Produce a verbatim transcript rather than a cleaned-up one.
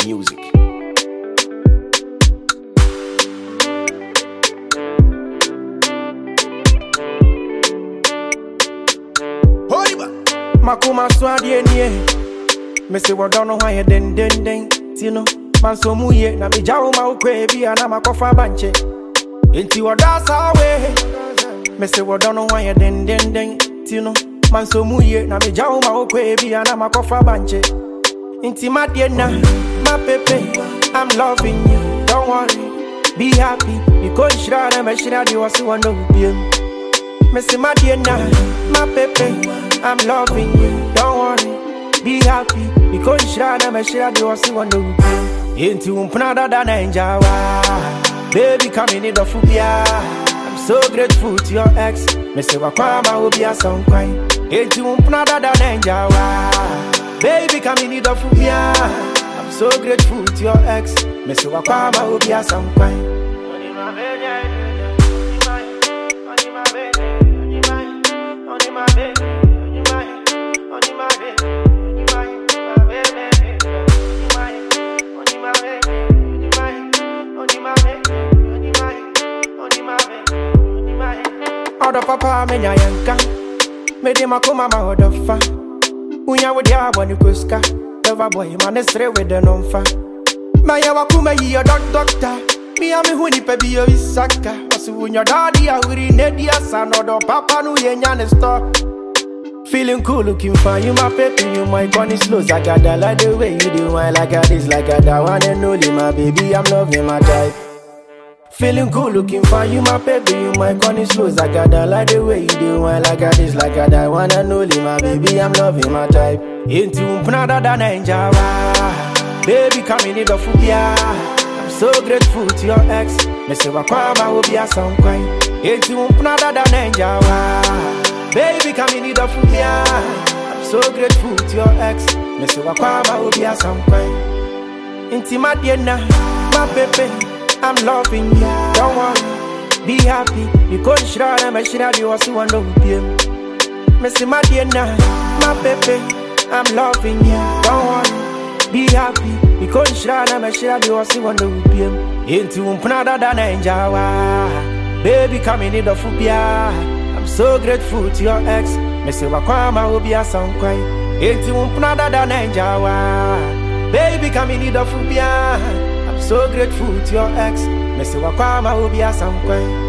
music. Makuma swadi enie me se wo don't know why den den den tino man so muye na me jawo ma ukwe bia na makofa banche enti wo da sawe me se wo don't know why den den den tino man so muye na me jawo ma ukwe bia na makofa banche enti madie na my pepe I'm loving you don't worry be happy because shira me shira di wasi wando biem me se madie na my pepe I'm loving you, don't worry, be happy. Because Shana Meshira do was one do. Into Umpanada than Anjawa. Baby, come in the Fubia. I'm so grateful to your ex. Mister Wakama will be a song crying. Into Umpanada than Anjawa. Baby, come in the Fubia. I'm so grateful to your ex. Mister Wakama will be a song crying. Oda papa menya yanka Mede makoma ma oda fa Unya wudi abwa ni kuska Never boy man estre with the non-fa Maya wakuma yi your dog doctor Mi ami huni pebi yo isaka Wasu unya daddy ya uri nedi asa Nodo papa nu yenya ne store Feeling cool looking fine You my baby, you my bunny slows I got that like the way you do mine Like I this, like I that one and only my baby I'm loving my type Feeling cool, looking fine, you my baby, you my bunny slows I got that like the way you do mine Like I this, like I that one and only my baby I'm loving my type Into Umpanada than Anjawa Baby, come in the Fubia I'm so grateful to your ex Mister Wakwama will be a song crying Into Umpanada than Anjawa Baby, come in the Fubia I'm so grateful to your ex Mister Wakwama will be a song crying Into Madiena, my baby I'm loving you, don't worry, be happy. Because Shira me Shira di wasi wando biem. Missy Madiena, my baby, I'm loving you, don't worry, be happy. Because Shira me Shira di wasi wando biem. Into Umpanada than Anjawa. Baby, come in the Fubia. I'm so grateful to your ex. Missy Wakwama will be a song cry. Into Umpanada than Anjawa. Baby, come in the Fubia. So grateful to your ex. Mister Wakwama will be a some coin.